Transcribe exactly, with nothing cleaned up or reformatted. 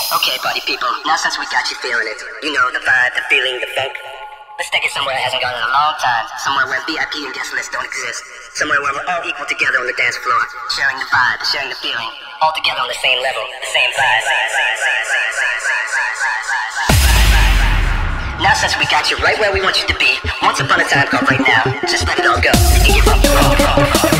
Okay, party people, now since we got you feeling it, you know, the vibe, the feeling, the funk, let's take it somewhere it hasn't gone in a long time. Somewhere where V I P and guest lists don't exist. Somewhere where we're all equal together on the dance floor, sharing the vibe, sharing the feeling, all together on the same level, the same vibe. Now since we got you right where we want you to be, once upon a time called right now, just let it all go and get funky.